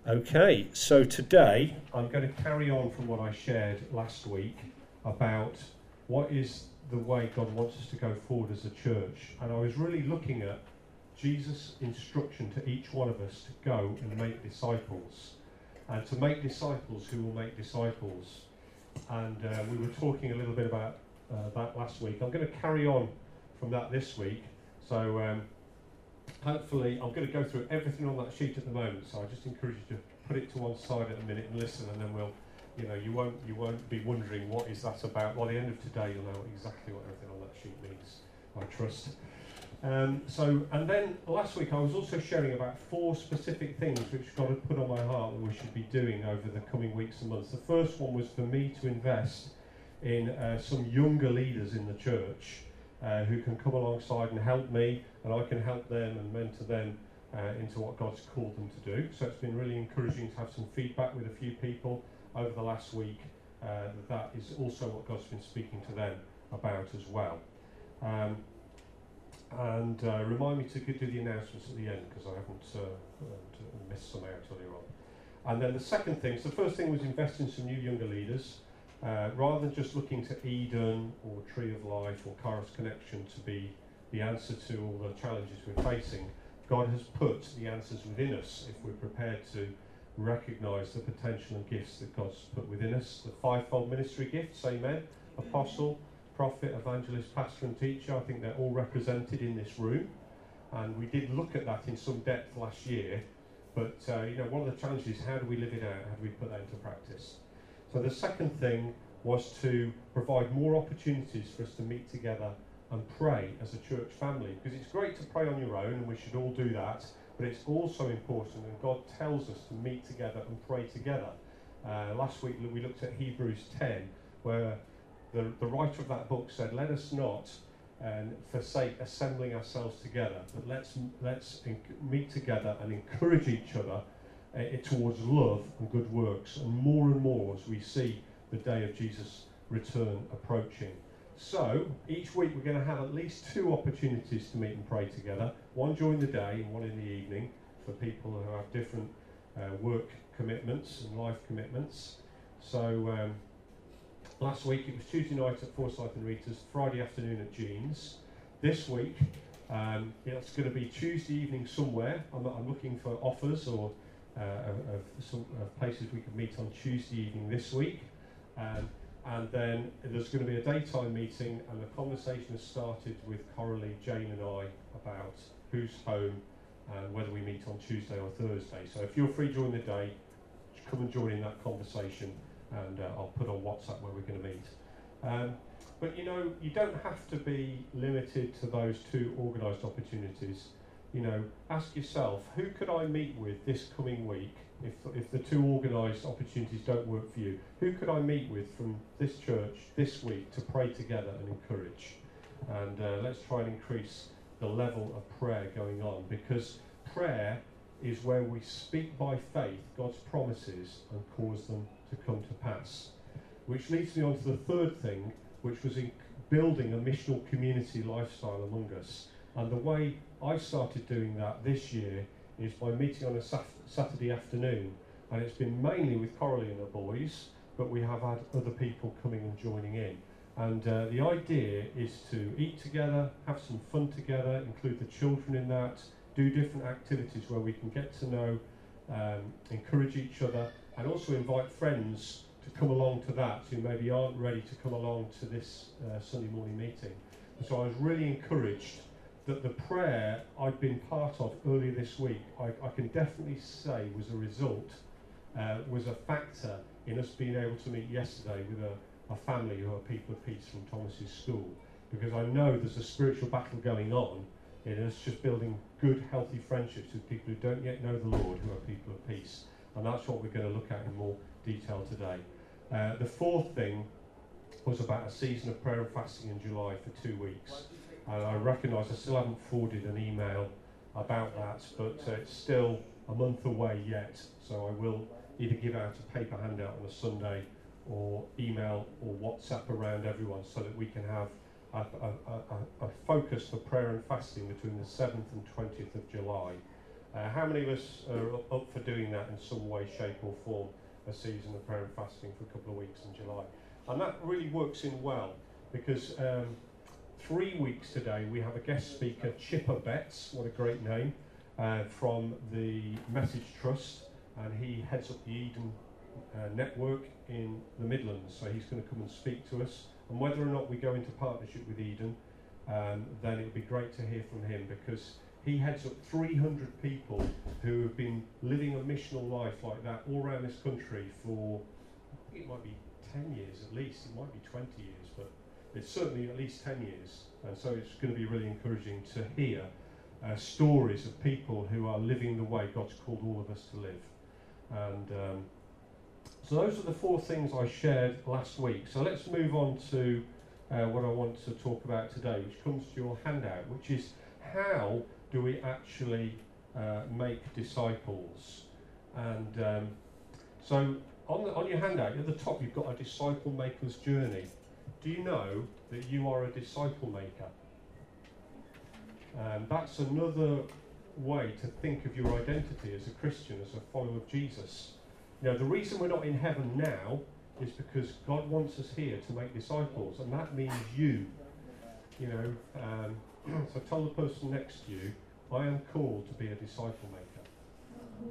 Okay, so today I'm going to carry on from what I shared last week about what is the way God wants us to go forward as a church. And I was really looking at Jesus' instruction to each one of us to go and make disciples. And to make disciples who will make disciples. And we were talking a little bit about that last week. I'm going to carry on from that this week. So hopefully I'm going to go through everything on that sheet at the moment. So I just encourage you to put it to one side at a minute and listen, and then you won't be wondering what is that about. By the end of today, you'll know exactly what everything on that sheet means, I trust. And then last week I was also sharing about 4 specific things which God had put on my heart that we should be doing over the coming weeks and months. The first one was for me to invest in some younger leaders in the church who can come alongside and help me, and I can help them and mentor them into what God's called them to do. So it's been really encouraging to have some feedback with a few people over the last week. That is also what God's been speaking to them about as well. And remind me to do the announcements at the end, because I haven't missed some out earlier on. And then the second thing, so the first thing was invest in some new younger leaders. Rather than just looking to Eden or Tree of Life or Kairos Connection to be the answer to all the challenges we're facing, God has put the answers within us if we're prepared to recognise the potential and gifts that God's put within us. The fivefold ministry gifts, amen, apostle, prophet, evangelist, pastor and teacher, I think they're all represented in this room. And we did look at that in some depth last year, but one of the challenges is how do we live it out, how do we put that into practice? So the second thing was to provide more opportunities for us to meet together and pray as a church family, because it's great to pray on your own and we should all do that, but it's also important, and God tells us to meet together and pray together. Last week we looked at Hebrews 10, where the writer of that book said, let us not forsake assembling ourselves together, but let's meet together and encourage each other towards love and good works, and more as we see the day of Jesus' return approaching. So each week we're going to have at least 2 opportunities to meet and pray together, one during the day and one in the evening for people who have different work commitments and life commitments. So last week it was Tuesday night at Forsyth and Rita's, Friday afternoon at Jean's. This week it's going to be Tuesday evening somewhere. I'm looking for offers or of some places we could meet on Tuesday evening this week. And then there's going to be a daytime meeting, and the conversation has started with Coralie, Jane and I about who's home and whether we meet on Tuesday or Thursday. So if you're free during the day, come and join in that conversation, and I'll put on WhatsApp where we're going to meet. But you don't have to be limited to those 2 organised opportunities. Ask yourself, who could I meet with this coming week if the 2 organised opportunities don't work for you? Who could I meet with from this church this week to pray together and encourage? And let's try and increase the level of prayer going on, because prayer is where we speak by faith God's promises and cause them to come to pass. Which leads me on to the third thing, which was in building a missional community lifestyle among us. And the way I started doing that this year is by meeting on a Saturday afternoon, and it's been mainly with Coralie and the boys, but we have had other people coming and joining in. And the idea is to eat together, have some fun together, include the children in that, do different activities where we can get to know, encourage each other, and also invite friends to come along to that who maybe aren't ready to come along to this Sunday morning meeting. And so I was really encouraged that the prayer I'd been part of earlier this week, I can definitely say was a result, was a factor in us being able to meet yesterday with a family who are people of peace from Thomas's school, because I know there's a spiritual battle going on in us just building good, healthy friendships with people who don't yet know the Lord, who are people of peace. And that's what we're going to look at in more detail today. The fourth thing was about a season of prayer and fasting in July for 2 weeks. And I recognise I still haven't forwarded an email about that, but it's still a month away yet. So I will either give out a paper handout on a Sunday or email or WhatsApp around everyone so that we can have a focus for prayer and fasting between the 7th and 20th of July. How many of us are up for doing that in some way, shape or form, a season of prayer and fasting for a couple of weeks in July? And that really works in well, because 3 weeks today we have a guest speaker, Chipper Betts, what a great name, from the Message Trust, and he heads up the Eden network in the Midlands, so he's going to come and speak to us. And whether or not we go into partnership with Eden, then it would be great to hear from him, because he heads up 300 people who have been living a missional life like that all around this country for, I think it might be 10 years at least, it might be 20 years, but it's certainly at least 10 years. And so it's going to be really encouraging to hear stories of people who are living the way God's called all of us to live. And so those are the 4 things I shared last week. So let's move on to what I want to talk about today, which comes to your handout, which is how do we actually make disciples? And so on your handout, at the top you've got a disciple maker's journey. Do you know that you are a disciple maker? That's another way to think of your identity as a Christian, as a follower of Jesus. Now, the reason we're not in heaven now is because God wants us here to make disciples, and that means you. You know, so tell the person next to you, I am called to be a disciple maker.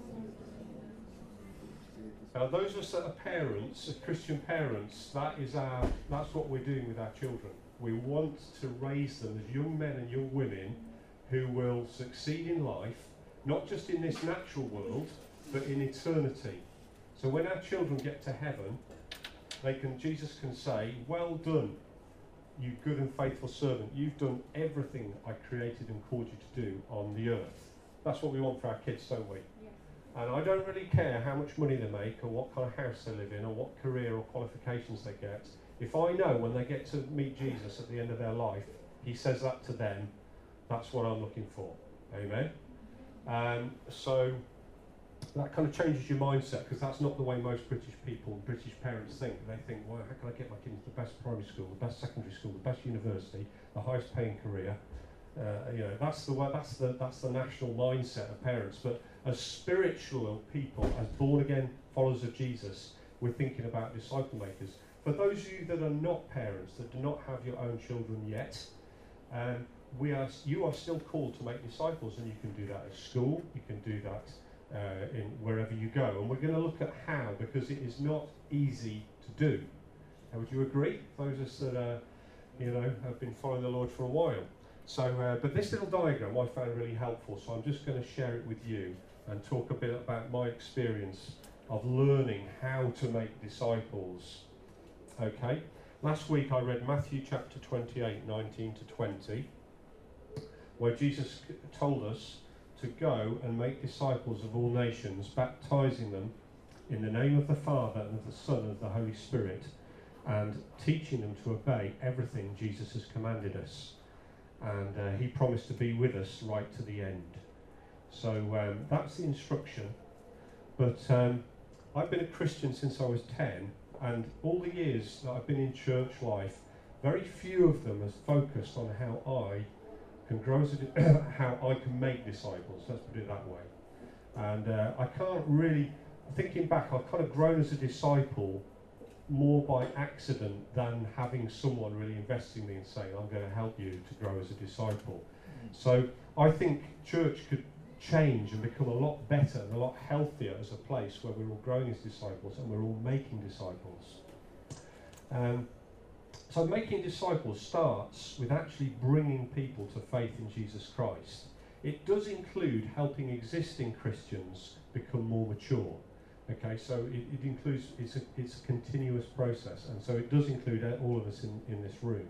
Now, those of us that are parents, Christian parents, that's what we're doing with our children. We want to raise them as young men and young women who will succeed in life, not just in this natural world, but in eternity. So when our children get to heaven, Jesus can say, well done, you good and faithful servant. You've done everything I created and called you to do on the earth. That's what we want for our kids, don't we? Yes. And I don't really care how much money they make or what kind of house they live in or what career or qualifications they get. If I know when they get to meet Jesus at the end of their life, he says that to them, that's what I'm looking for. Amen? So that kind of changes your mindset, because that's not the way most British people and British parents think. They think, well, how can I get my kids the best primary school, the best secondary school, the best university, the highest paying career? That's the national mindset of parents. But as spiritual people, as born again followers of Jesus, we're thinking about disciple makers. For those of you that are not parents, that do not have your own children yet, you are still called to make disciples, and you can do that at school, you can do that in wherever you go. And we're going to look at how, because it is not easy to do. Now, would you agree? Those of us that have been following the Lord for a while. So, but this little diagram I found really helpful, so I'm just going to share it with you and talk a bit about my experience of learning how to make disciples. Okay, last week I read Matthew chapter 28, 19 to 20, where Jesus told us to go and make disciples of all nations, baptizing them in the name of the Father and of the Son and of the Holy Spirit, and teaching them to obey everything Jesus has commanded us. And he promised to be with us right to the end. So that's the instruction. But I've been a Christian since I was 10, and all the years that I've been in church life, very few of them has focused on how I can grow how I can make disciples, let's put it that way. And I can't really, thinking back, I've kind of grown as a disciple more by accident than having someone really investing in me and saying, I'm going to help you to grow as a disciple. So I think church could change and become a lot better and a lot healthier as a place where we're all growing as disciples and we're all making disciples. So making disciples starts with actually bringing people to faith in Jesus Christ. It does include helping existing Christians become more mature. Okay, so it includes, it's a continuous process, and so it does include all of us in this room.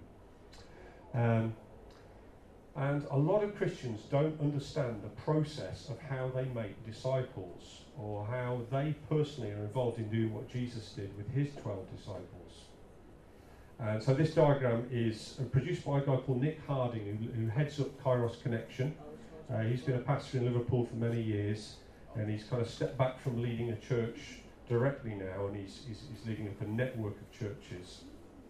And a lot of Christians don't understand the process of how they make disciples, or how they personally are involved in doing what Jesus did with his 12 disciples. And so this diagram is produced by a guy called Nick Harding, who heads up Kairos Connection. He's been a pastor in Liverpool for many years, and he's kind of stepped back from leading a church directly now, and he's leading up a network of churches.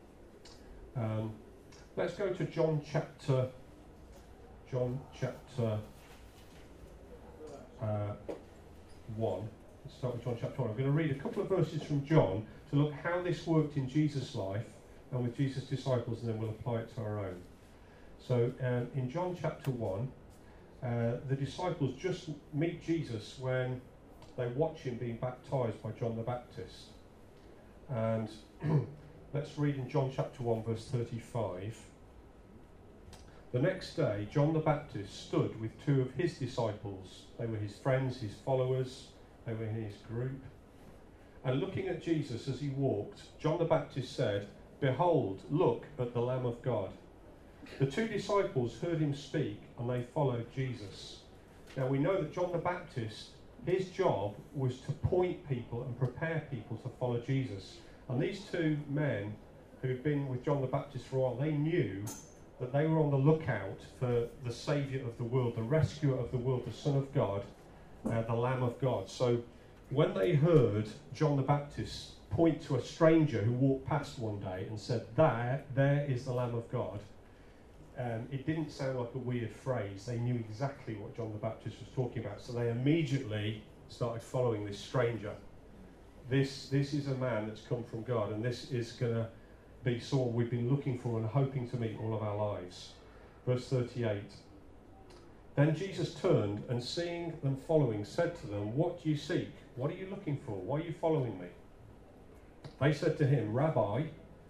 Let's go to John chapter 1. Let's start with John chapter 1. I'm going to read a couple of verses from John to look how this worked in Jesus' life and with Jesus' disciples, and then we'll apply it to our own. So in John chapter 1, the disciples just meet Jesus when they watch him being baptised by John the Baptist. And let's read in John chapter 1 verse 35. The next day, John the Baptist stood with two of his disciples. They were his friends, his followers. They were in his group. And looking at Jesus as he walked, John the Baptist said, "Behold, look at the Lamb of God." The two disciples heard him speak, and they followed Jesus. Now we know that John the Baptist, his job was to point people and prepare people to follow Jesus. And these two men who'd been with John the Baptist for a while, they knew that they were on the lookout for the Saviour of the world, the rescuer of the world, the Son of God, the Lamb of God. So when they heard John the Baptist point to a stranger who walked past one day and said, there is the Lamb of God, it didn't sound like a weird phrase. They knew exactly what John the Baptist was talking about, so they immediately started following this stranger. This is a man that's come from God, and this is going to be someone we've been looking for and hoping to meet all of our lives. Verse 38. Then Jesus turned and seeing them following, said to them, "What do you seek? What are you looking for? Why are you following me?" They said to him, "Rabbi,"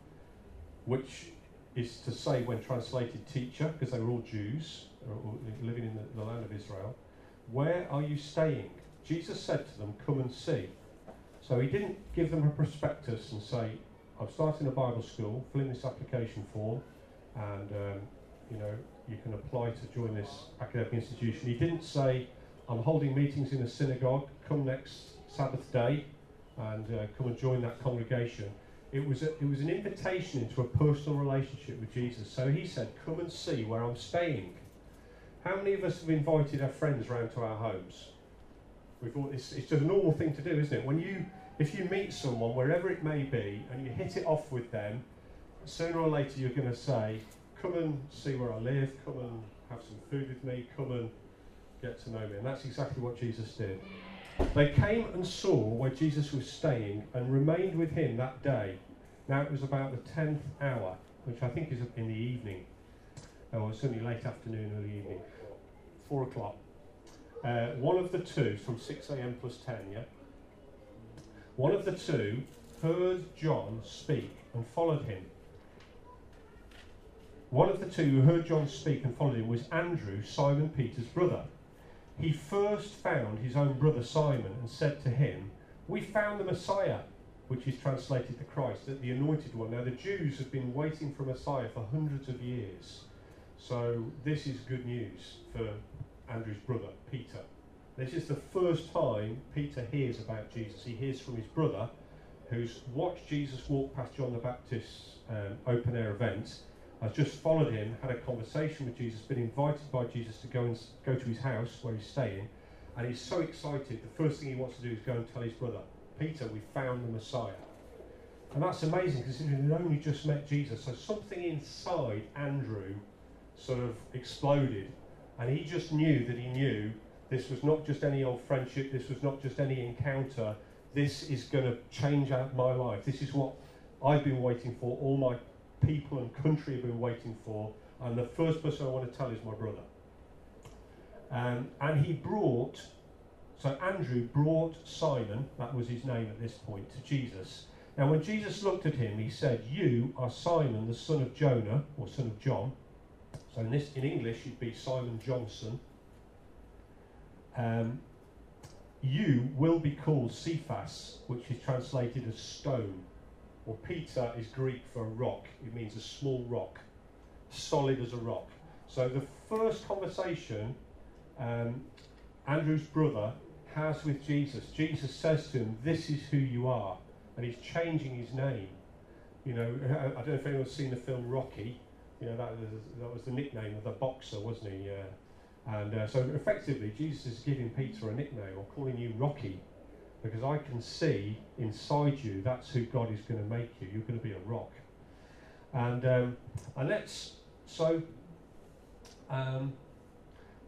which is to say, when translated, teacher, because they were all Jews living in the land of Israel, "where are you staying?" Jesus said to them, "Come and see." So he didn't give them a prospectus and say, "I'm starting a Bible school, fill in this application form, and you can apply to join this academic institution." He didn't say, "I'm holding meetings in a synagogue, come next Sabbath day and come and join that congregation." It was an invitation into a personal relationship with Jesus. So he said, "Come and see where I'm staying." How many of us have invited our friends round to our homes? It's just a normal thing to do, isn't it? If you meet someone, wherever it may be, and you hit it off with them, sooner or later you're going to say, "Come and see where I live, come and have some food with me, come and get to know me." And that's exactly what Jesus did. They came and saw where Jesus was staying and remained with him that day. Now it was about the 10th hour, which I think is in the evening, or certainly late afternoon, early evening, 4 o'clock. One of the two, from 6 a.m. plus 10, yeah? One of the two heard John speak and followed him. One of the two who heard John speak and followed him was Andrew, Simon Peter's brother. He first found his own brother Simon and said to him, "We found the Messiah," which is translated the Christ, the anointed one. Now the Jews have been waiting for Messiah for hundreds of years. So this is good news for Andrew's brother, Peter. This is the first time Peter hears about Jesus. He hears from his brother, who's watched Jesus walk past John the Baptist's open-air event, has just followed him, had a conversation with Jesus, been invited by Jesus to go to his house where he's staying, and he's so excited, the first thing he wants to do is go and tell his brother, "Peter, we found the Messiah." And that's amazing, considering he'd only just met Jesus. So something inside Andrew sort of exploded, and he just knew that he knew this was not just any old friendship, this was not just any encounter, this is going to change out my life. This is what I've been waiting for, all my people and country have been waiting for, and the first person I want to tell is my brother. And Andrew brought Simon, that was his name at this point, to Jesus. Now when Jesus looked at him, he said, "You are Simon, the son of Jonah," or son of John. So in English, it'd be Simon Johnson. "You will be called Cephas," which is translated as stone. Or Peter is Greek for a rock. It means a small rock, solid as a rock. So the first conversation Andrew's brother has with Jesus, Jesus says to him, "This is who you are," and he's changing his name. I don't know if anyone's seen the film Rocky. That was the nickname of the boxer, wasn't he? So effectively, Jesus is giving Peter a nickname, or calling you Rocky, because I can see inside you that's who God is going to make you. You're going to be a rock.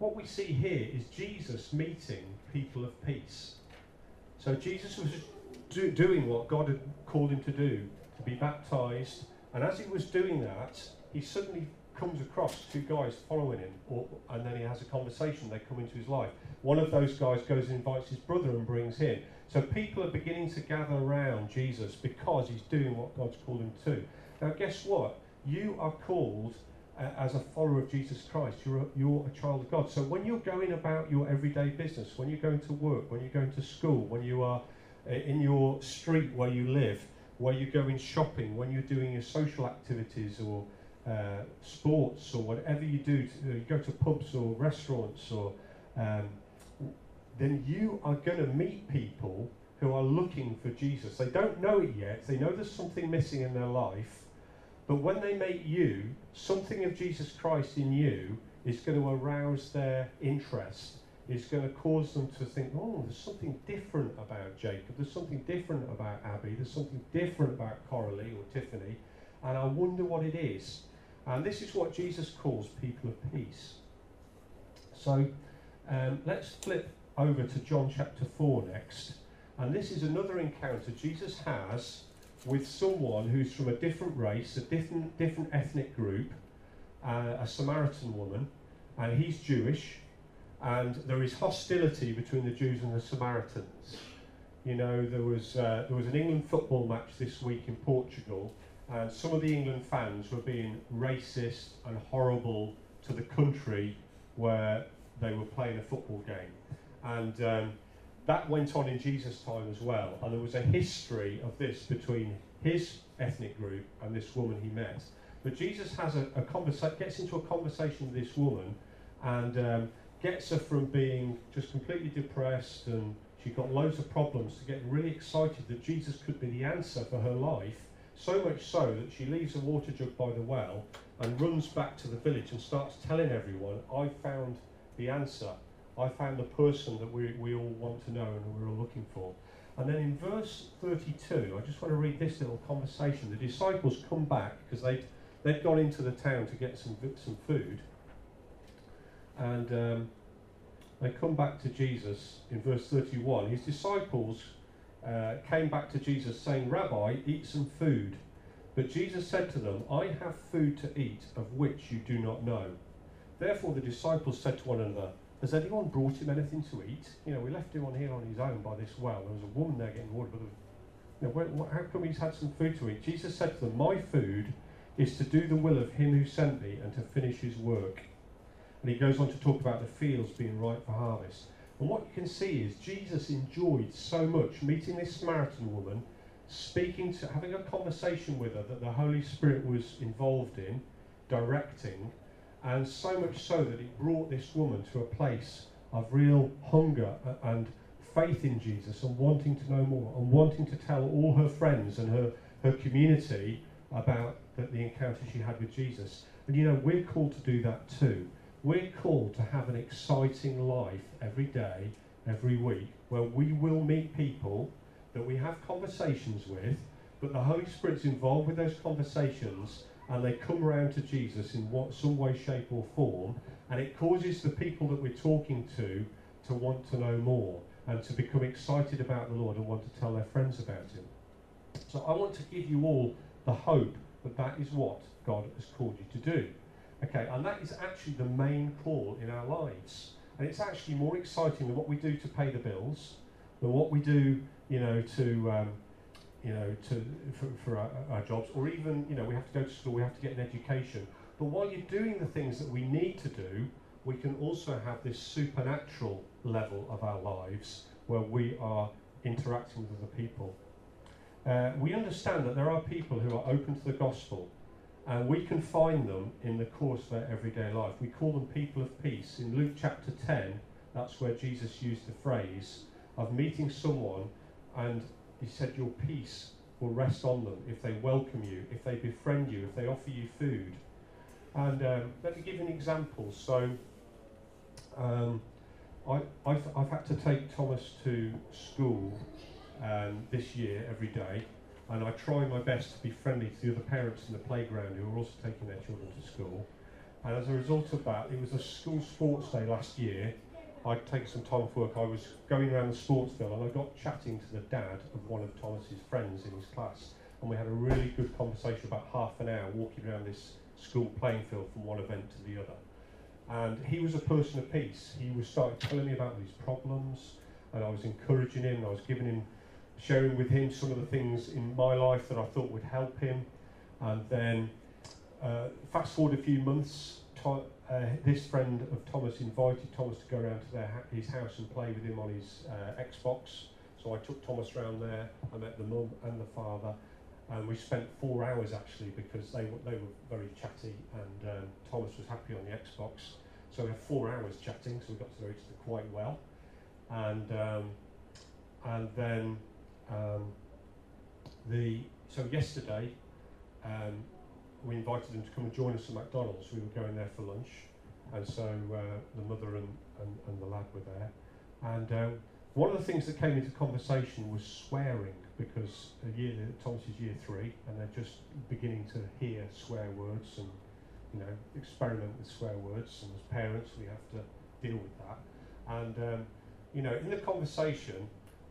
what we see here is Jesus meeting people of peace. So Jesus was doing what God had called him to do, to be baptised, and as he was doing that, he suddenly comes across two guys following him, and then he has a conversation. They come into his life. One of those guys goes and invites his brother and brings him. So people are beginning to gather around Jesus because he's doing what God's called him to. Now guess what? You are called as a follower of Jesus Christ. You're a child of God. So when you're going about your everyday business, when you're going to work, when you're going to school, when you are in your street where you live, where you're going shopping, when you're doing your social activities or sports or whatever you do, you go to pubs or restaurants, or then you are going to meet people who are looking for Jesus. They don't know it yet. They know there's something missing in their life, but when they meet you, something of Jesus Christ in you is going to arouse their interest. It's going to cause them to think, oh, there's something different about Jacob. There's something different about Abby. There's something different about Coralie or Tiffany, and I wonder what it is. And this is what Jesus calls people of peace. So let's flip over to John chapter 4 next. And this is another encounter Jesus has with someone who's from a different race, a different ethnic group, a Samaritan woman, and he's Jewish, and there is hostility between the Jews and the Samaritans. You know, there was an England football match this week in Portugal, and some of the England fans were being racist and horrible to the country where they were playing a football game. And that went on in Jesus' time as well. And there was a history of this between his ethnic group and this woman he met. But Jesus has gets into a conversation with this woman, and gets her from being just completely depressed and she's got loads of problems to getting really excited that Jesus could be the answer for her life. So much so that she leaves a water jug by the well and runs back to the village and starts telling everyone, I found the answer. I found the person that we all want to know and we're all looking for. And then in verse 32, I just want to read this little conversation. The disciples come back because they'd gone into the town to get some food. And they come back to Jesus in verse 31. His disciples came back to Jesus saying, Rabbi, eat some food. But Jesus said to them, I have food to eat of which you do not know. Therefore the disciples said to one another, has anyone brought him anything to eat? You know, we left him on here on his own by this well. There was a woman there getting water, but how come he's had some food to eat? Jesus said to them, my food is to do the will of him who sent me and to finish his work. And he goes on to talk about the fields being ripe for harvest. And what you can see is Jesus enjoyed so much meeting this Samaritan woman, having a conversation with her that the Holy Spirit was involved in, directing, and so much so that it brought this woman to a place of real hunger and faith in Jesus and wanting to know more and wanting to tell all her friends and her community about the encounter she had with Jesus. And you know, we're called to do that too. We're called to have an exciting life every day, every week, where we will meet people that we have conversations with, but the Holy Spirit's involved with those conversations and they come around to Jesus in some way, shape or form, and it causes the people that we're talking to want to know more and to become excited about the Lord and want to tell their friends about him. So I want to give you all the hope that that is what God has called you to do. Okay, and that is actually the main call in our lives. And it's actually more exciting than what we do to pay the bills, than what we do, for our jobs, or even, we have to go to school, we have to get an education. But while you're doing the things that we need to do, we can also have this supernatural level of our lives where we are interacting with other people. We understand that there are people who are open to the gospel, and we can find them in the course of their everyday life. We call them people of peace. In Luke chapter 10, that's where Jesus used the phrase of meeting someone, and he said, your peace will rest on them if they welcome you, if they befriend you, if they offer you food. And let me give you an example. So I've had to take Thomas to school this year every day, and I try my best to be friendly to the other parents in the playground who are also taking their children to school. And as a result of that, it was a school sports day last year. I'd taken some time off work. I was going around the sports field and I got chatting to the dad of one of Thomas's friends in his class. And we had a really good conversation about half an hour walking around this school playing field from one event to the other. And he was a person of peace. He was started telling me about his problems, and I was encouraging him, and I was sharing with him some of the things in my life that I thought would help him. And then, fast forward a few months, this friend of Thomas invited Thomas to go around to his house and play with him on his Xbox. So I took Thomas round there. I met the mum and the father, and we spent 4 hours actually, because they were very chatty, and Thomas was happy on the Xbox. So we had 4 hours chatting, so we got to know each other quite well. And then so yesterday we invited them to come and join us at McDonald's. We were going there for lunch, and so the mother and the lad were there. And one of the things that came into conversation was swearing, because Thomas is year 3, and they're just beginning to hear swear words and experiment with swear words. And as parents, we have to deal with that. And in the conversation,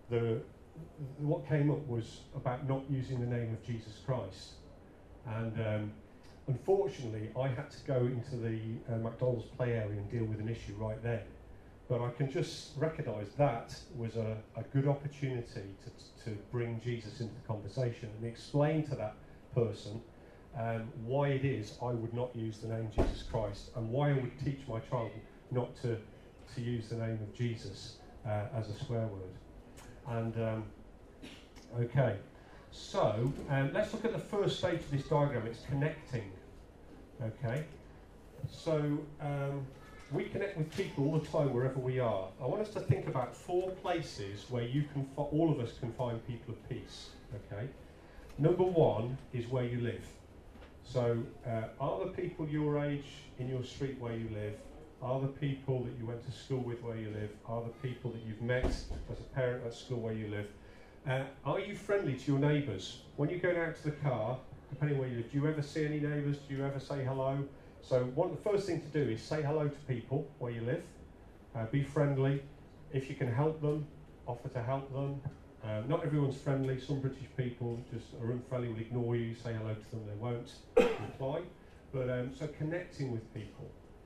what came up was about not using the name of Jesus Christ. And unfortunately, I had to go into the McDonald's play area and deal with an issue right then. But I can just recognise that was a good opportunity to bring Jesus into the conversation and explain to that person why it is I would not use the name Jesus Christ, and why I would teach my child not to use the name of Jesus as a swear word. And okay, so let's look at the first stage of this diagram. It's connecting. Okay, so we connect with people all the time wherever we are. I want us to think about 4 places where all of us can find people of peace. Okay, number 1 is where you live. So are the people your age in your street where you live? Are the people that you went to school with where you live? Are the people that you've met as a parent at school where you live? Are you friendly to your neighbours? When you go out to the car, depending where you live, do you ever see any neighbours? Do you ever say hello? So the first thing to do is say hello to people where you live. Be friendly. If you can help them, offer to help them. Not everyone's friendly. Some British people just are unfriendly, will ignore you. You say hello to them, they won't reply. But so connecting with people.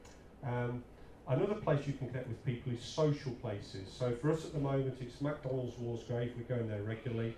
Another place you can connect with people is social places. So for us at the moment, it's McDonald's Walsgrave. We're going there regularly.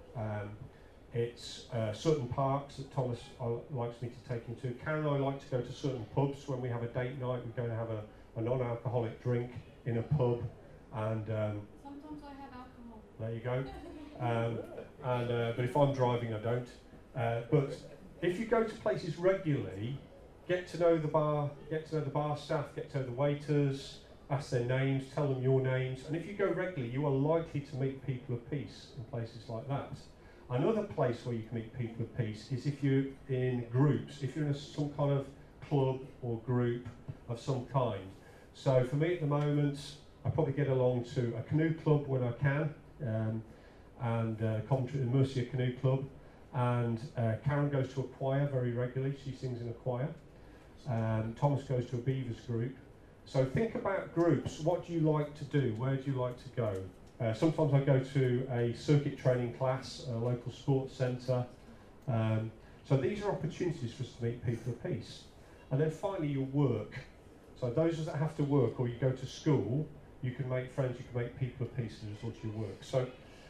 It's certain parks that Thomas likes me to take him to. Karen and I like to go to certain pubs. When we have a date night, we go and have a non-alcoholic drink in a pub. And sometimes I have alcohol. There you go. But if I'm driving, I don't. But if you go to places regularly, get to know the bar staff, get to know the waiters, ask their names, tell them your names. And if you go regularly, you are likely to meet people of peace in places like that. Another place where you can meet people of peace is if you're in groups, if you're in some kind of club or group of some kind. So for me at the moment, I probably get along to a canoe club when I can, and Coventry Mercia Canoe Club. And Karen goes to a choir very regularly. She sings in a choir. Thomas goes to a Beavers group. So think about groups. What do you like to do? Where do you like to go? Sometimes I go to a circuit training class, a local sports centre. So these are opportunities for us to meet people of peace. And then finally, your work. So those that have to work, or you go to school, you can make friends, you can make people of peace as a result of your work. So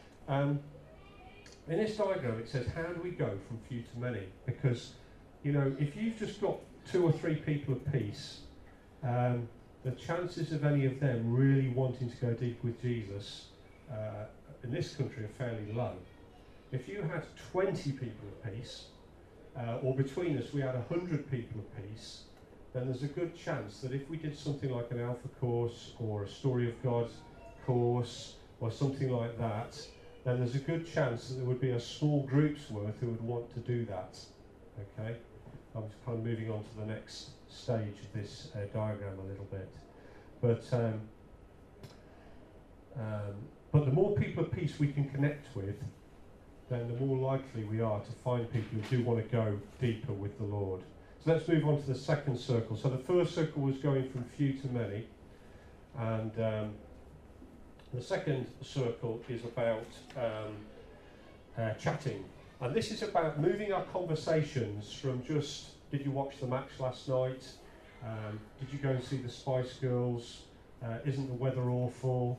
in this diagram, it says, how do we go from few to many? Because, if you've just got 2 or 3 people of peace, the chances of any of them really wanting to go deep with Jesus in this country are fairly low. If you had 20 people of peace, or between us we had 100 people of peace, then there's a good chance that if we did something like an Alpha course or a Story of God course or something like that, then there's a good chance that there would be a small group's worth who would want to do that. Okay? I'm just kind of moving on to the next stage of this diagram a little bit. But the more people of peace we can connect with, then the more likely we are to find people who do want to go deeper with the Lord. So let's move on to the second circle. So the first circle was going from few to many, and the second circle is about chatting. And this is about moving our conversations from just, did you watch the match last night? Did you go and see the Spice Girls? Isn't the weather awful?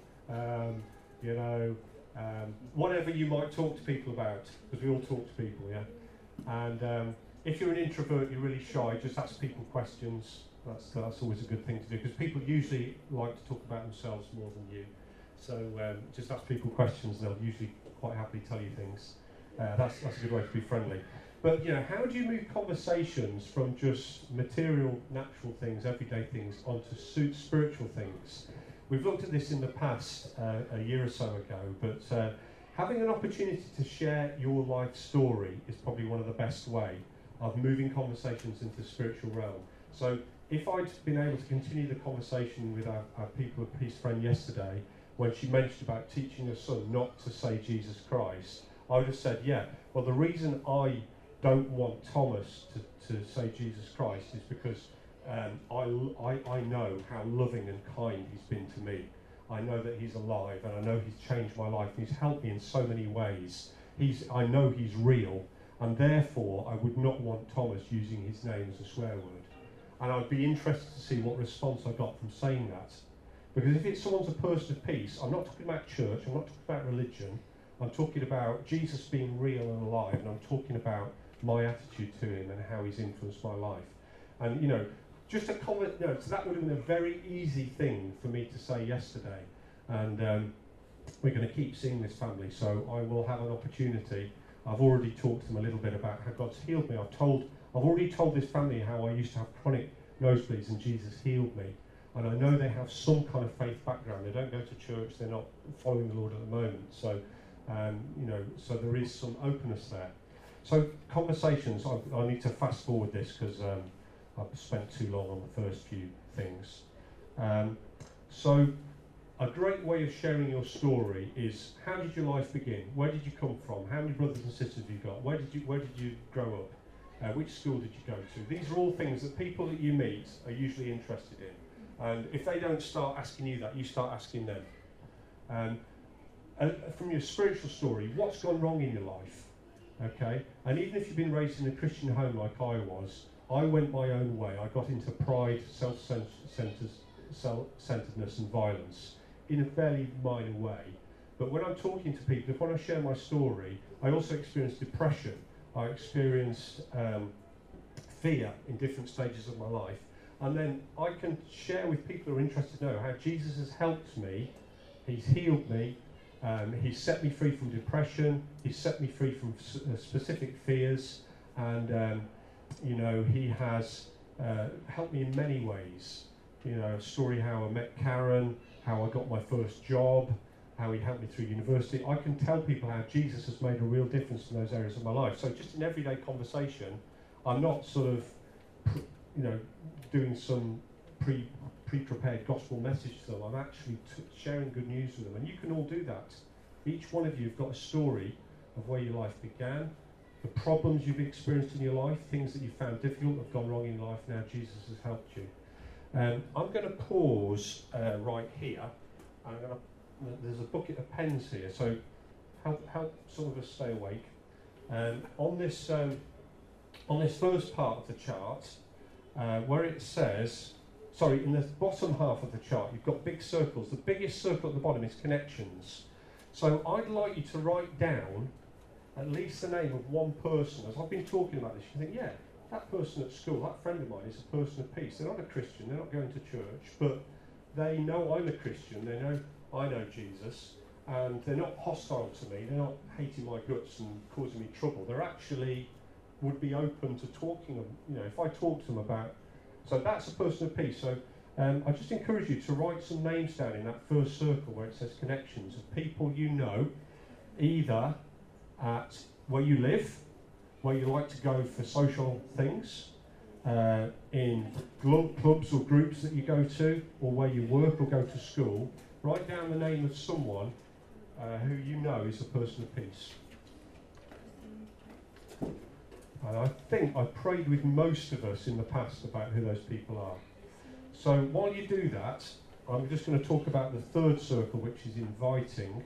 Whatever you might talk to people about, because we all talk to people, yeah? And if you're an introvert, you're really shy, just ask people questions. That's always a good thing to do, because people usually like to talk about themselves more than you. So just ask people questions, they'll usually quite happily tell you things. That's a good way to be friendly. But how do you move conversations from just material, natural things, everyday things, onto spiritual things? We've looked at this in the past, a year or so ago, but having an opportunity to share your life story is probably one of the best way of moving conversations into the spiritual realm. So if I'd been able to continue the conversation with our People of Peace friend yesterday, when she mentioned about teaching her son not to say Jesus Christ, I would have said, well, the reason I don't want Thomas to say Jesus Christ is because I know how loving and kind he's been to me. I know that he's alive, and I know he's changed my life, and he's helped me in so many ways. I know he's real, and therefore I would not want Thomas using his name as a swear word. And I'd be interested to see what response I got from saying that. Because if someone's a person of peace, I'm not talking about church, I'm not talking about religion, I'm talking about Jesus being real and alive, and I'm talking about my attitude to him and how he's influenced my life. And just a comment, so that would have been a very easy thing for me to say yesterday. And we're going to keep seeing this family, so I will have an opportunity. I've already talked to them a little bit about how God's healed me. I've already told this family how I used to have chronic nosebleeds and Jesus healed me. And I know they have some kind of faith background. They don't go to church, they're not following the Lord at the moment. So, so there is some openness there. So conversations, I need to fast forward this because I've spent too long on the first few things. So a great way of sharing your story is, how did your life begin? Where did you come from? How many brothers and sisters have you got? Where did you grow up? Which school did you go to? These are all things that people that you meet are usually interested in. And if they don't start asking you that, you start asking them. From your spiritual story, what's gone wrong in your life? Okay? And even if you've been raised in a Christian home like I was, I went my own way. I got into pride, self-centeredness and violence in a fairly minor way. But when I'm talking to people, when I share my story, I also experienced depression. I experienced fear in different stages of my life. And then I can share with people who are interested to know how Jesus has helped me. He's healed me. He's set me free from depression. He's set me free from specific fears. And, he has helped me in many ways. A story how I met Karen, how I got my first job, how he helped me through university. I can tell people how Jesus has made a real difference in those areas of my life. So just in everyday conversation, I'm not sort of, doing some pre-prepared gospel message to them. I'm actually sharing good news with them. And you can all do that. Each one of you have got a story of where your life began, the problems you've experienced in your life, things that you found difficult have gone wrong in life. Now Jesus has helped you. I'm going to pause right here. There's a bucket of pens here, so help some of us stay awake. On this first part of the chart, where it says, in the bottom half of the chart, you've got big circles. The biggest circle at the bottom is connections. So I'd like you to write down at least the name of one person. As I've been talking about this, you think, that person at school, that friend of mine is a person of peace. They're not a Christian, they're not going to church, but they know I'm a Christian, they know I know Jesus, and they're not hostile to me, they're not hating my guts and causing me trouble. They're actually would be open to talking, if I talk to them about, so that's a person of peace. So I just encourage you to write some names down in that first circle where it says connections of people you know, either at where you live, where you like to go for social things, in clubs or groups that you go to, or where you work or go to school. Write down the name of someone who you know is a person of peace. And I think I prayed with most of us in the past about who those people are. So while you do that, I'm just going to talk about the third circle, which is inviting.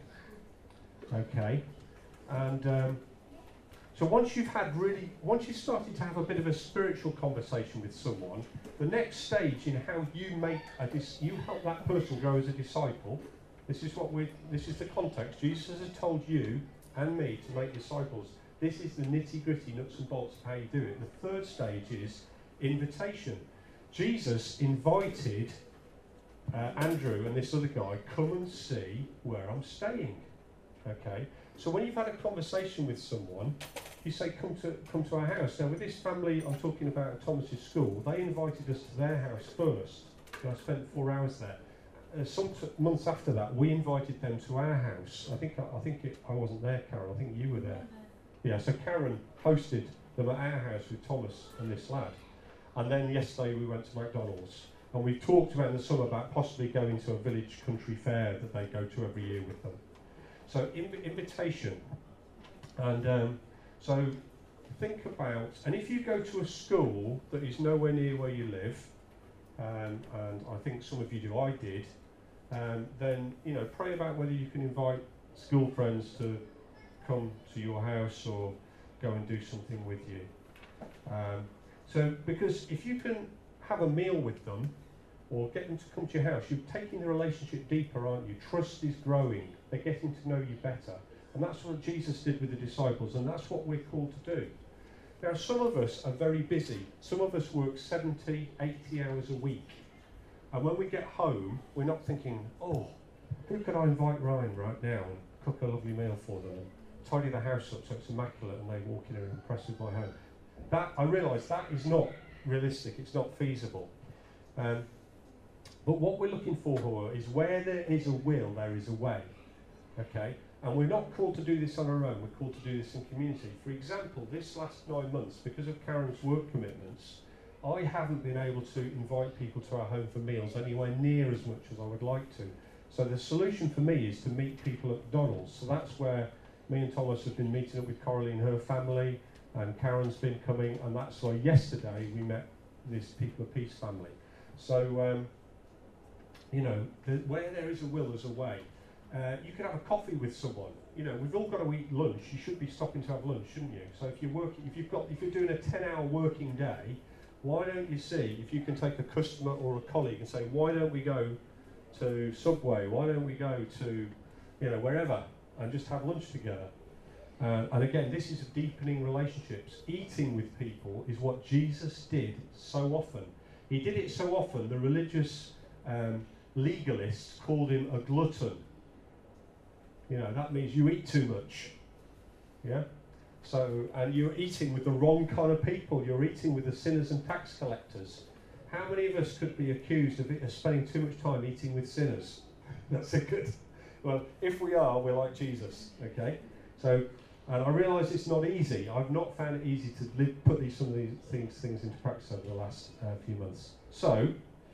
Okay. And so once you've started to have a bit of a spiritual conversation with someone, the next stage in how you you help that person grow as a disciple. This is the context. Jesus has told you and me to make disciples. This is the nitty-gritty, nuts and bolts of how you do it. The third stage is invitation. Jesus invited Andrew and this other guy, come and see where I'm staying. Okay. So when you've had a conversation with someone, you say, come to our house. Now with this family I'm talking about at Thomas's school, they invited us to their house first. And I spent 4 hours there. Some months after that, we invited them to our house. I wasn't there, Karen. I think you were there. Yeah. So Karen hosted them at our house with Thomas and this lad. And then yesterday we went to McDonald's. And we talked about in the summer about possibly going to a village country fair that they go to every year with them. So invitation. And so think about, and if you go to a school that is nowhere near where you live, and I think some of you do, I did, then pray about whether you can invite school friends to come to your house or go and do something with you. So because if you can have a meal with them or get them to come to your house, you're taking the relationship deeper, aren't you? Trust is growing. They're getting to know you better. And that's what Jesus did with the disciples, and that's what we're called to do. Now, some of us are very busy. Some of us work 70, 80 hours a week. And when we get home, we're not thinking, oh, who could I invite Ryan right now and cook a lovely meal for them and tidy the house up so it's immaculate and they walk in and are impressed with my home. I realise that is not realistic, it's not feasible. But what we're looking for is where there is a will, there is a way. Okay? And we're not called to do this on our own, we're called to do this in community. For example, this last 9 months, because of Karen's work commitments, I haven't been able to invite people to our home for meals anywhere near as much as I would like to. So the solution for me is to meet people at McDonald's. So that's where me and Thomas have been meeting up with Coralie and her family, and Karen's been coming, and that's why yesterday we met this People of Peace family. So, where there is a will, there's a way. You could have a coffee with someone. We've all got to eat lunch. You should be stopping to have lunch, shouldn't you? So if you're doing a 10-hour working day, why don't you see if you can take a customer or a colleague and say, why don't we go to Subway? Why don't we go to, wherever, and just have lunch together? And again, this is deepening relationships. Eating with people is what Jesus did so often. He did it so often, the religious legalists called him a glutton. That means you eat too much. Yeah? So, and you're eating with the wrong kind of people. You're eating with the sinners and tax collectors. How many of us could be accused of spending too much time eating with sinners? That's a good. Well, if we are, we're like Jesus. Okay? So, and I realise it's not easy. I've not found it easy to put some of these things into practice over the last few months. So,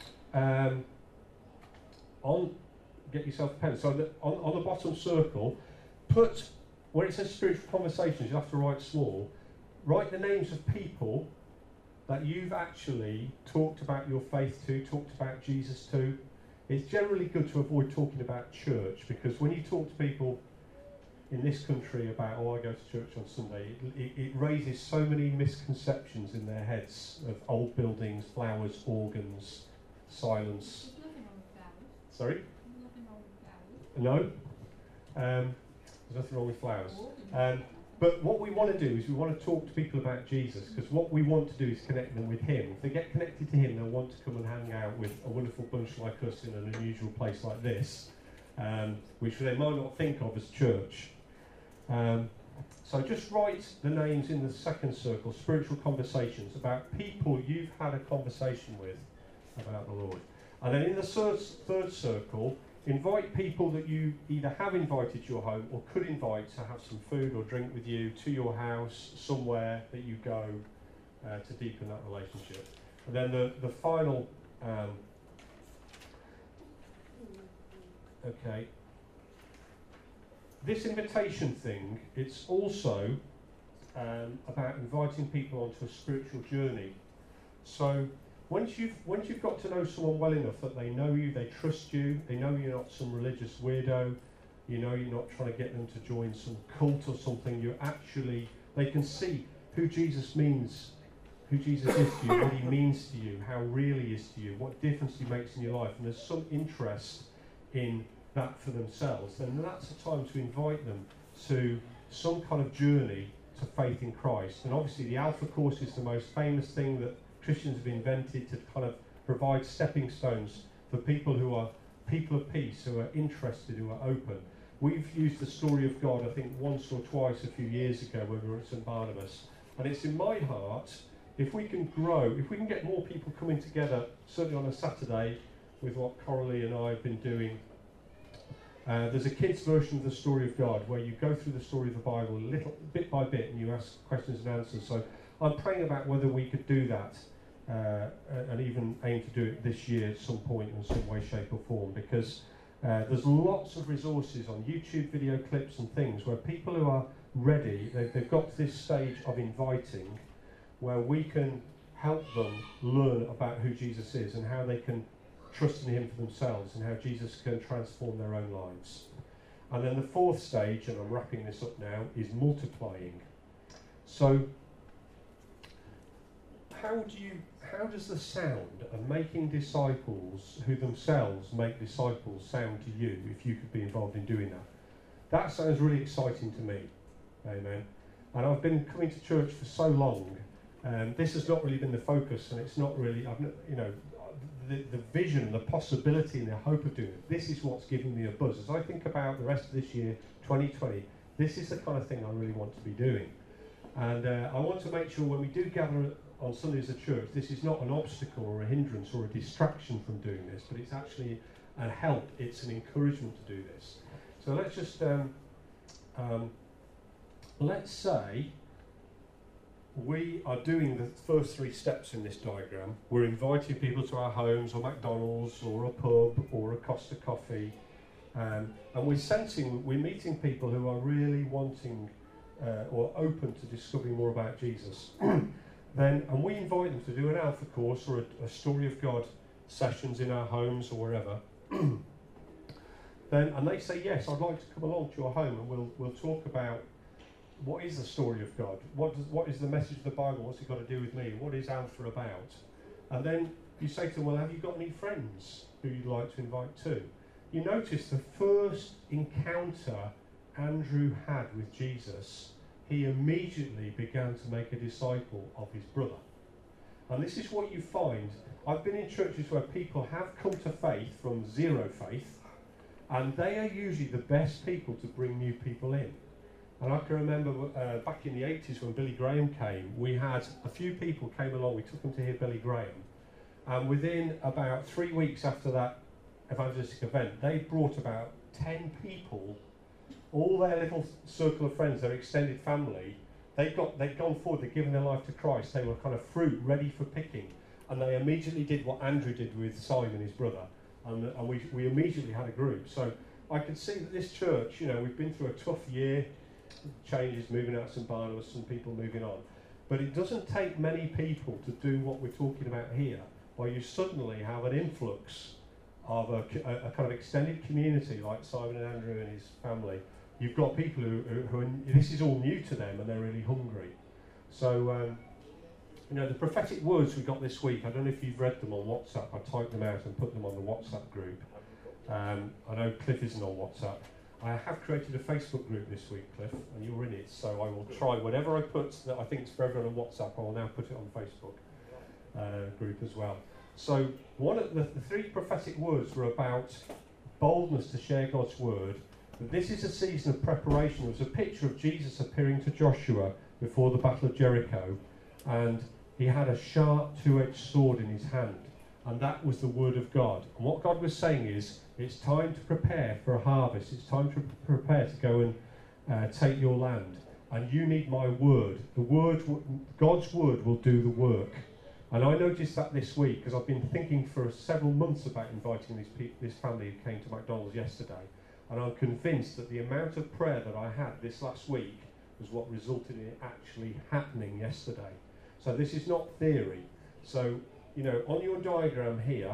get yourself a pen. So on the bottom circle, put, where it says spiritual conversations, you have to write small. Write the names of people that you've actually talked about your faith to, talked about Jesus to. It's generally good to avoid talking about church, because when you talk to people in this country about, I go to church on Sunday, it raises so many misconceptions in their heads of old buildings, flowers, organs, silence. There's nothing wrong with flowers. Sorry? There's nothing wrong with flowers. No? There's nothing wrong with flowers. But what we want to do is we want to talk to people about Jesus, because what we want to do is connect them with him. If they get connected to him, they'll want to come and hang out with a wonderful bunch like us in an unusual place like this, which they might not think of as church. So just write the names in the second circle, spiritual conversations, about people you've had a conversation with about the Lord. And then in the third circle, invite people that you either have invited to your home or could invite to have some food or drink with you to your house, somewhere that you go to deepen that relationship. And then the final, this invitation thing, it's also about inviting people onto a spiritual journey. So once you've got to know someone well enough that they know you, they trust you, they know you're not some religious weirdo, you know you're not trying to get them to join some cult or something, they can see who Jesus means, who Jesus is to you, what he means to you, how real he is to you, what difference he makes in your life, and there's some interest in that for themselves, then that's the time to invite them to some kind of journey to faith in Christ. And obviously the Alpha course is the most famous thing that Christians have invented to kind of provide stepping stones for people who are people of peace, who are interested, who are open. We've used the story of God, I think, once or twice a few years ago when we were at St Barnabas. And it's in my heart, if we can grow, if we can get more people coming together, certainly on a Saturday, with what Coralie and I have been doing. There's a kids' version of the story of God where you go through the story of the Bible bit by bit and you ask questions and answers. So I'm praying about whether we could do that and even aim to do it this year at some point in some way, shape or form, because there's lots of resources on YouTube, video clips and things where people who are ready, they've got to this stage of inviting where we can help them learn about who Jesus is and how they can trust in him for themselves and how Jesus can transform their own lives. And then the fourth stage, and I'm wrapping this up now, is multiplying. So how does the sound of making disciples who themselves make disciples sound to you if you could be involved in doing that? That sounds really exciting to me. Amen. And I've been coming to church for so long, and this has not really been the focus, and it's not really, the vision and the possibility and the hope of doing it, this is what's giving me a buzz. As I think about the rest of this year, 2020, this is the kind of thing I really want to be doing. And I want to make sure when we do gather on Sundays at church, this is not an obstacle or a hindrance or a distraction from doing this, but it's actually a help, it's an encouragement to do this. So let's just, let's say we are doing the first three steps in this diagram. We're inviting people to our homes or McDonald's or a pub or a Costa Coffee, and we're meeting people who are really wanting or open to discovering more about Jesus. And we invite them to do an Alpha course or a Story of God sessions in our homes or wherever. And they say, yes, I'd like to come along to your home and we'll talk about what is the story of God? What is the message of the Bible? What's it got to do with me? What is Alpha about? And then you say to them, well, have you got any friends who you'd like to invite too? You notice the first encounter Andrew had with Jesus, he immediately began to make a disciple of his brother. And this is what you find. I've been in churches where people have come to faith from zero faith, and they are usually the best people to bring new people in. And I can remember back in the 80s when Billy Graham came, we had a few people came along, we took them to hear Billy Graham, and within about 3 weeks after that evangelistic event, they brought about 10 people, all their little circle of friends, their extended family. They'd gone forward, they'd given their life to Christ, they were kind of fruit ready for picking, and they immediately did what Andrew did with Simon, his brother, and we immediately had a group. So I could see that this church, we've been through a tough year, changes, moving out of St Barnabas, some people moving on. But it doesn't take many people to do what we're talking about here, where you suddenly have an influx of a kind of extended community like Simon and Andrew and his family. You've got people who are, this is all new to them and they're really hungry. So, the prophetic words we got this week, I don't know if you've read them on WhatsApp. I typed them out and put them on the WhatsApp group. I know Cliff isn't on WhatsApp. I have created a Facebook group this week, Cliff, and you're in it, so I will try whatever I put that I think is for everyone on WhatsApp, I will now put it on Facebook group as well. So one of the three prophetic words were about boldness to share God's word. This is a season of preparation. There was a picture of Jesus appearing to Joshua before the Battle of Jericho, and he had a sharp two-edged sword in his hand, and that was the word of God. And what God was saying is, it's time to prepare for a harvest. It's time to prepare to go and take your land. And you need my word. God's word will do the work. And I noticed that this week, because I've been thinking for several months about inviting this family who came to McDonald's yesterday. And I'm convinced that the amount of prayer that I had this last week was what resulted in it actually happening yesterday. So this is not theory. So, on your diagram here,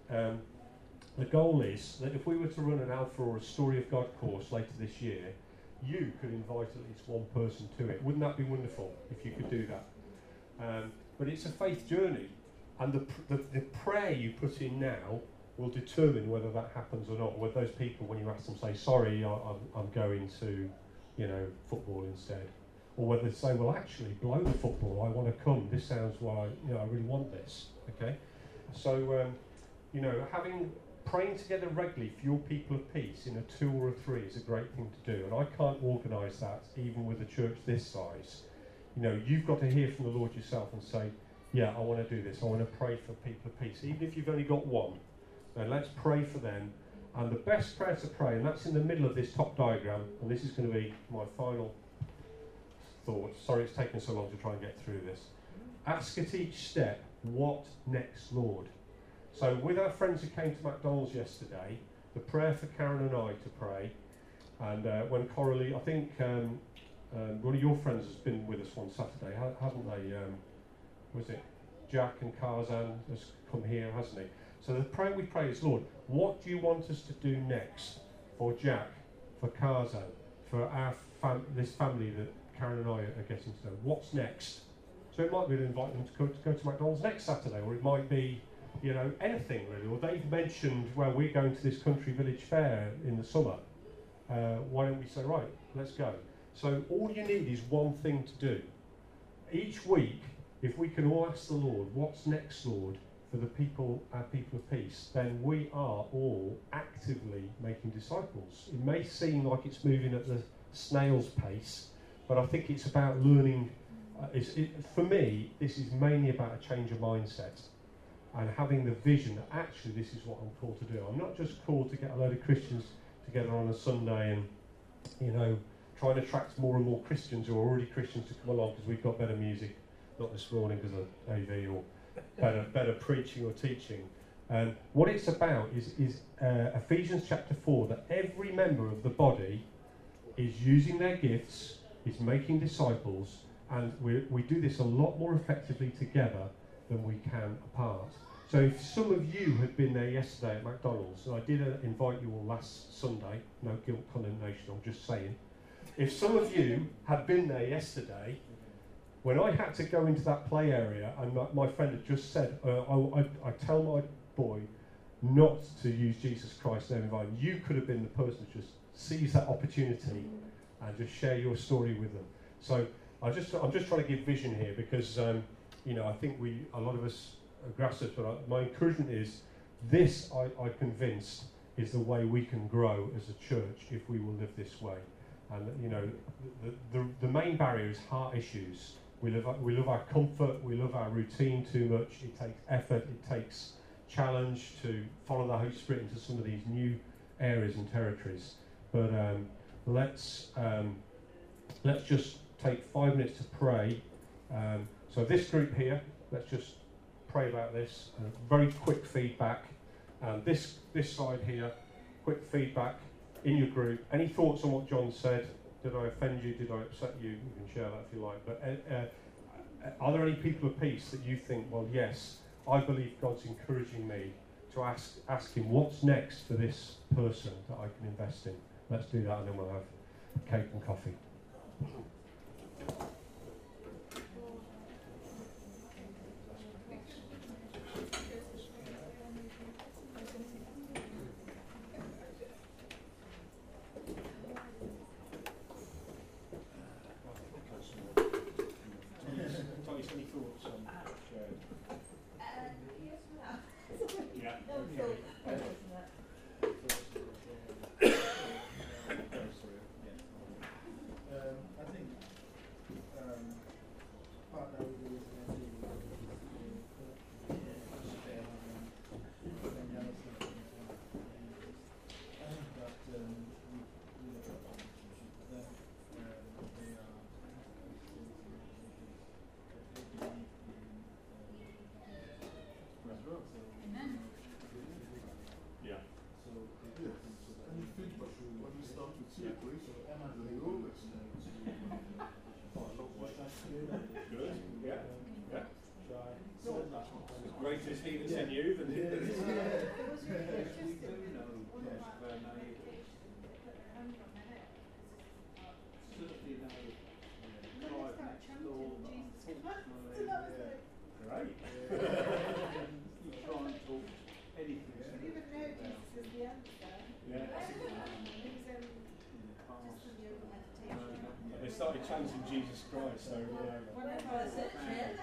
the goal is that if we were to run an Alpha or a Story of God course later this year, you could invite at least one person to it. Wouldn't that be wonderful if you could do that? But it's a faith journey, and the prayer you put in now will determine whether that happens or not. Whether those people, when you ask them, say, sorry, I'm going to, football instead. Or whether they say, well, actually, blow the football, I want to come. This sounds why, I really want this, okay? So, praying together regularly for your people of peace in a 2 or a 3 is a great thing to do. And I can't organise that even with a church this size. You've got to hear from the Lord yourself and say, yeah, I want to do this. I want to pray for people of peace. Even if you've only got one, then let's pray for them. And the best prayer to pray, and that's in the middle of this top diagram, and this is going to be my final thought. Sorry it's taken so long to try and get through this. Ask at each step, what next, Lord? So with our friends who came to McDonald's yesterday, the prayer for Karen and I to pray, and when Coralie, I think one of your friends has been with us one Saturday, hasn't they? Was it Jack and Karzan has come here, hasn't he? So the prayer we pray is, Lord, what do you want us to do next for Jack, for Karzan, for our this family that Karen and I are getting to know? What's next? So it might be to invite them to go to McDonald's next Saturday, or it might be, anything really. Or they've mentioned, well, we're going to this country village fair in the summer. Why don't we say, right, let's go. So all you need is one thing to do. Each week, if we can all ask the Lord, what's next, Lord, for the people, our people of peace, then we are all actively making disciples. It may seem like it's moving at the snail's pace, but I think it's about learning. For me, this is mainly about a change of mindset and having the vision that actually this is what I'm called to do. I'm not just called to get a load of Christians together on a Sunday and, trying to attract more and more Christians who are already Christians to come along because we've got better music, not this morning because of AV, or better preaching or teaching. What it's about is Ephesians chapter 4, that every member of the body is using their gifts, is making disciples, and we do this a lot more effectively together than we can apart. So if some of you had been there yesterday at McDonald's, and I did invite you all last Sunday, no guilt, condemnation, I'm just saying. If some of you had been there yesterday, when I had to go into that play area, and my friend had just said, I tell my boy not to use Jesus Christ's name in vain. You could have been the person to just seize that opportunity and just share your story with them. So I'm just trying to give vision here because I think a lot of us grasp it. But my encouragement is this. I'm convinced is the way we can grow as a church if we will live this way. And the main barrier is heart issues. We love our comfort, we love our routine too much. It takes effort, it takes challenge to follow the Holy Spirit into some of these new areas and territories. But let's just take 5 minutes to pray. So this group here, let's just pray about this. Very quick feedback. This side here, quick feedback in your group. Any thoughts on what John said? Did I offend you? Did I upset you? You can share that if you like. But are there any people of peace that you think, well, yes, I believe God's encouraging me to ask him what's next for this person that I can invest in? Let's do that, and then we'll have cake and coffee. started chanting Jesus Christ over and over. Whenever I search it.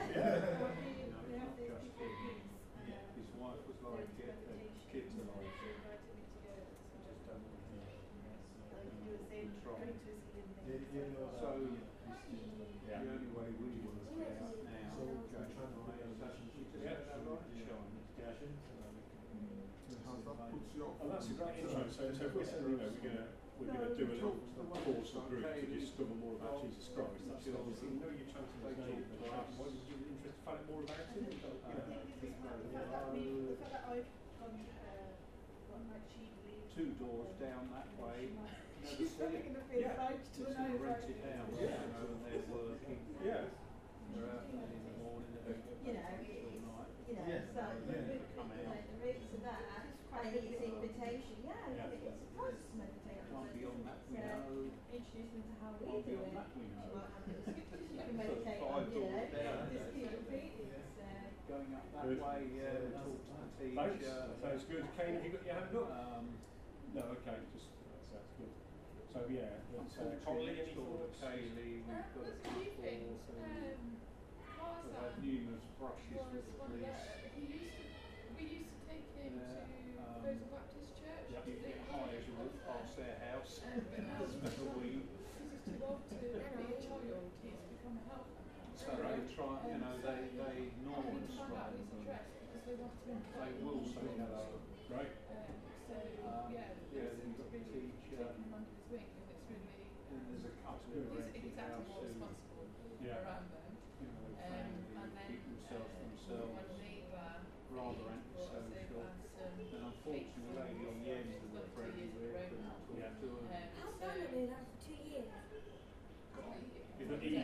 His wife was like, get the kids alive. So, the only way we work it out now, Oh, that's a great intro. So if we're saying, you know, we're gonna do a little course or group to discover more about Jesus Christ, that's obviously, you know, you're chanting his name, but what is your interest to find out more about him? The fact that I've gone to like she believes 2 doors down that way. she's probably going to feel approached to It's an in a over. rented house, you know, and they're working. Yeah. They're out in the morning, they're You know, it's, night. you know, Yeah. so Come out. the roots of that, and it's invitation, it's supposed to meditate on Can't be on that it. window. Introduce them to how we Can't do be it. on that She window. might have little scriptures you can So meditate 5 on, you know, doors down. just keep repeating, so. Going up that Good. way, talk to the Thanks. teacher. Sounds good. Kane, have you got your hand up? No, Okay, just that sounds good. So yeah, it's Coralie, any thoughts? Kaylee, we've got a There's a few couple, things. so we've had Tarzan numerous brushes was with the one of police. we used to take him to Rosa Baptist Church. Yeah. You get high as you walk past their house. But now For a week. he's just too old to be a child. He's become a help. So they try, you know, they ignore I need us to find out rather his than, address because they want to they will say hello. Right. So yeah, Yeah, they seem you've to got be the teacher. taking him under his wing, and it's really. And there's a couple of He's rented acting more houses, responsible Yeah. around them. you know, And friendly, then keep themselves to one themselves. neighbour, rather he brought us antisocial. over some And unfortunately, the lady on the end of the friendly with couldn't talk Yeah. to her. I've done it in that for 2 years. Is that E?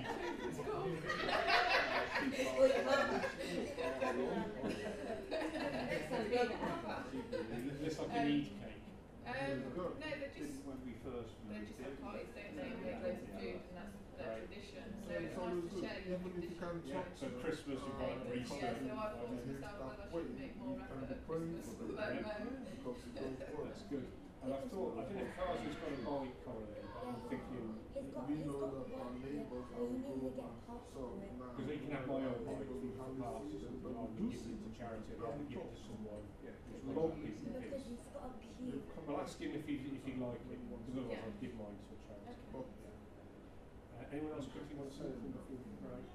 Looks like an Eid cake. no, they're just When we first they moved just in, have parties, don't they? And make loads of food, and that's their Right. tradition. So it's nice to share your tradition. Yeah. So Christmas, you've got Yeah, Easter. so I thought to myself, well, I should make more effort at Christmas. That's good. And I thought, I don't know if Tarzan's got a bike, Coralie, but I'm thinking, He's got one here, but you need to get parts for it. because he can have my own bike for parts, and I'll give it to charity, and I'll give it to someone. Which will help people with Because kids. he's got a puke. Well, ask him if he'd like it, because otherwise Yeah. I'd give mine to a charity. Okay. Anyone else quickly want to say anything before we pray?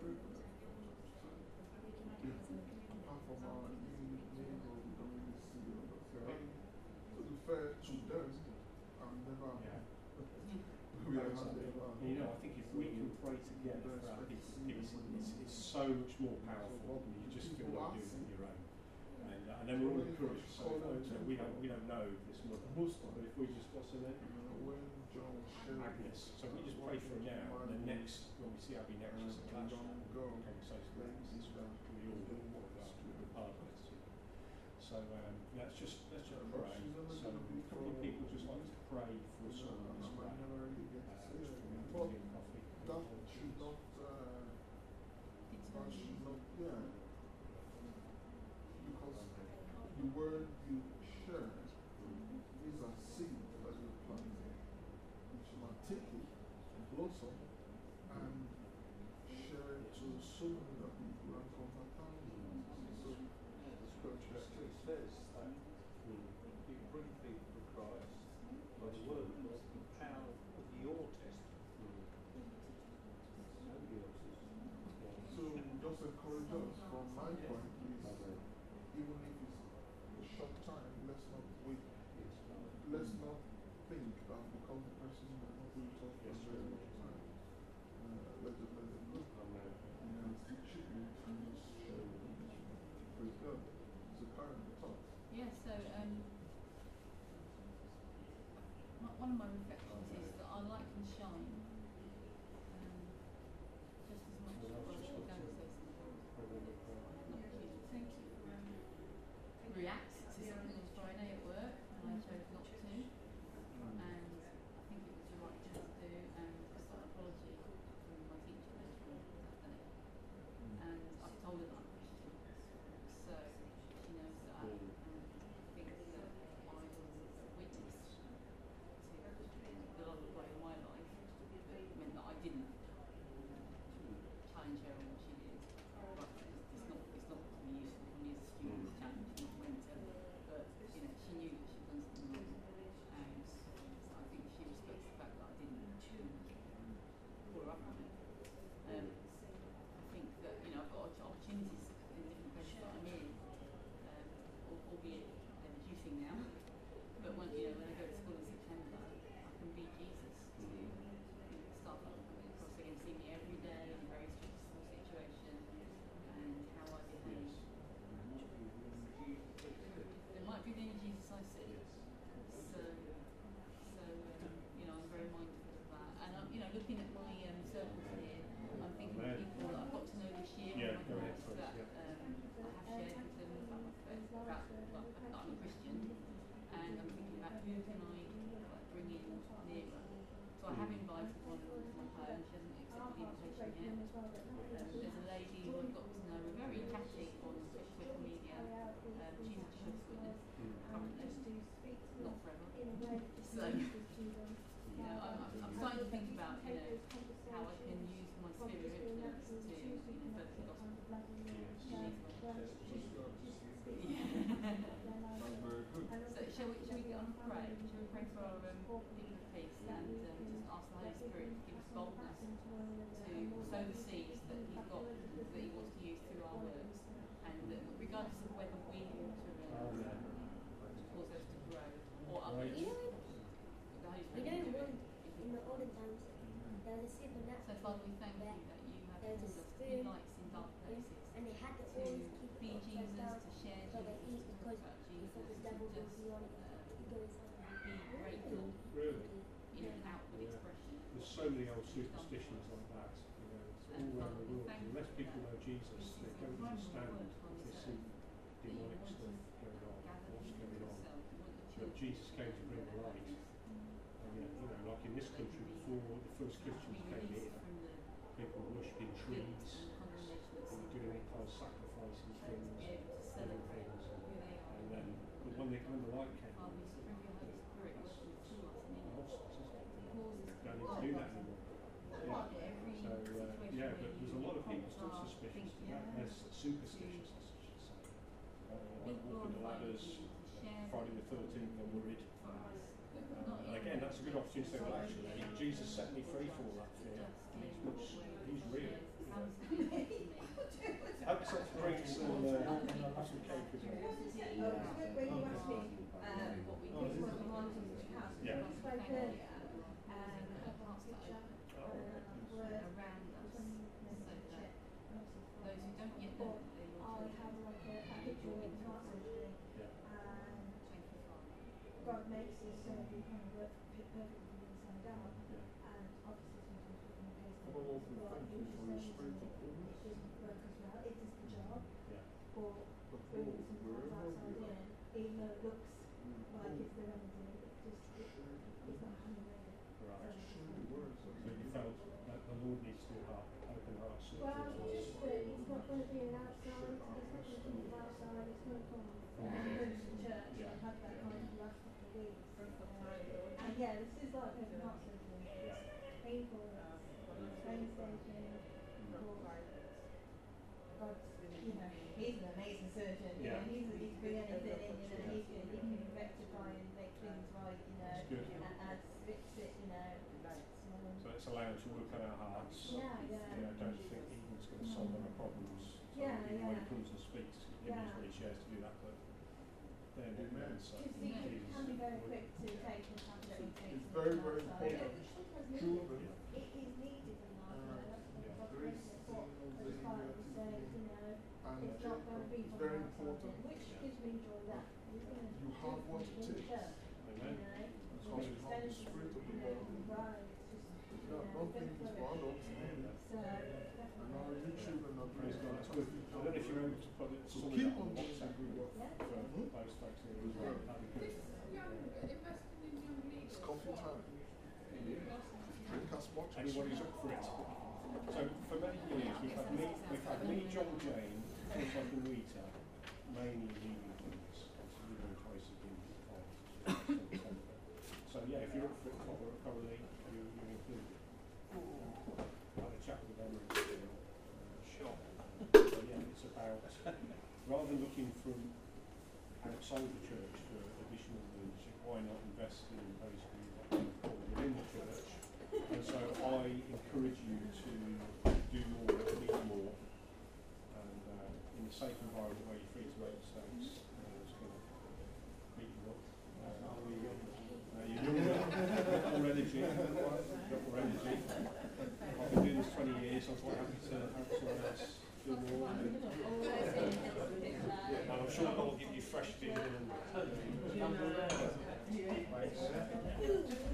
Fair to them, I've never. Yeah. We have had And, you know, I think if we can pray together for our people, it's so much more powerful than you just feel like doing it on your own. And then we're all encouraged. So we don't know this mother, but if we just what's her name? when John Agnes. So we just pray for her now, and then next when we see Abby next, just a clash go. conversation. We all are blessed. So let's just pray. So a couple of people just like to pray for us all this way. But that should not, yeah. Because the word you share is a seed that you plant, which might take it, blossom, and share to so many other people and contact thousands. So, the scripture still says that you bring people to Christ by the word, the power of your testimony. Nobody else's. so just encourage us from my point is, even if it's a short time, let's not wait. Let's not think that because the person is not going to talk for a very long time, let them go. It should be to just share with them. Praise God. It's a current thought. Yeah, so one of my reflections is that our light can shine just as much as well. We're going to say something. Thank you. React to something on Friday at work, and I chose not to. And I think it was the right thing to do. And I got an apology from my teacher later on that day. And I've told her that I'm Christian, so she knows that. And I think that I was a witness to about, well, I'm a Christian, and I'm thinking about who can I bring in nearer. So I have invited one of them to my home. She hasn't accepted the invitation yet. There's a lady who I've got to know, we're very chatty on social media. She's a Jehovah's Witness currently, not forever. So, you know, I'm starting to think about, you know, how I can use my spirit influence to, you know, further the gospel. That's very good. So shall we get on and pray? Shall we pray for our people of peace and just ask the Holy Spirit to give us boldness to sow the seeds that He's got, that He wants to use through our works, and that regardless of whether we water it cause us to grow or others, the Holy Spirit will do it. In the olden times, there was a So supernatural Father, we thank you that you have called us to be lights in dark places, and they had to to always keep be it upside Jesus, down to share so they eat Jesus, to because talk about he Jesus, thought the to devil would just be on it. He goes, be grateful Really? in an outward expression. There's so many old superstitions like that, you know, it's all around the world. Unless people know Jesus, they don't understand if they see demonic stuff going on, what's going on. But Jesus came to bring the light. And yet, you know, like in this country, before the first Christians came here, people were worshipping trees, they were doing all kinds of sacrifices, things, living things, and then, but when the light came, they don't need to do that anymore. So, yeah, but there's a lot of people still suspicious of that. They're superstitious, I should say. Won't walk up the ladders, Friday the 13th, they're worried. Again, that's a good opportunity to say, well, actually, Jesus set me free from all that fear. He's real. Have some drinks and have some cake as well. When you asked me, which one of the margins which has, Yeah. I spoke earlier, around us, so that those who don't yet know that they I will have like a picture of the heart surgery, Yeah. and thank you, Father. God makes this surgery kind of work perfectly from the inside out, Yeah. and obviously sometimes we can case Father Lord, we thank you for your spirit of boldness. it doesn't work as well, it does the job, Yeah. but But bringing Lord, some wherever parts outside we are, in, even though it looks like Lord, it's the remedy, it's not handling it. Right. show the words of So you felt that the Lord needs to have open heart surgery. Well, just that it's not going to be an outside, it's not going to come from outside, it's going to come from the church. Yeah. I've had that kind of the last couple of weeks. And yeah, this is like open heart surgery. It's painful, it's painstaking, but God's, you know, He's an amazing surgeon. You Yeah. know, he can bring anything in, you know, he can rectify and make things right, you know, That's good. and fix it, you know. So it's allowed to work on our hearts. Yeah, yeah. You know, don't think Eden's going to solve our problems. So Yeah, even when he yeah. comes and speaks, he knows what he shares to do that, but then Amen. so Because it can be very quick to take the tablet and take It's it very, outside. very important. Sometimes Children, it is needed in life, you know, that's what there God is makes it. But as far as saying, you know, and it's not going to be it's from very outside important. in, which gives me joy that you're going to You have what it takes. you Amen. know, Because you have the spirit of the Lord. right, it's just, you Yeah, know, nothing is good bound for up it. to me. So, And now you children are doing praise God, that's good. I don't know if you're able to put it, So some of keep that on on doing WhatsApp good work. yeah. for those folks here as well. That'd be good. This young, investing in young leaders. It's coffee time. Drink as much as Anybody you who's up for it. So for many years we've had me, John Jane, Chris and Rita, mainly leading things. We've been twice a year. So yeah, if you're up for it, probably you're included. I had a chat with them and shop. So yeah, it's about rather than looking from outside the church for additional leadership, why not invest in those who are within the church? And so I encourage you to do more, lead more, and in a safe environment where you're free to make mistakes. It's going to beat you up. You're got more energy. Got more energy. I've been doing this 20 years. I'm quite happy to help someone else do more. And I'm sure God will give you fresh vision and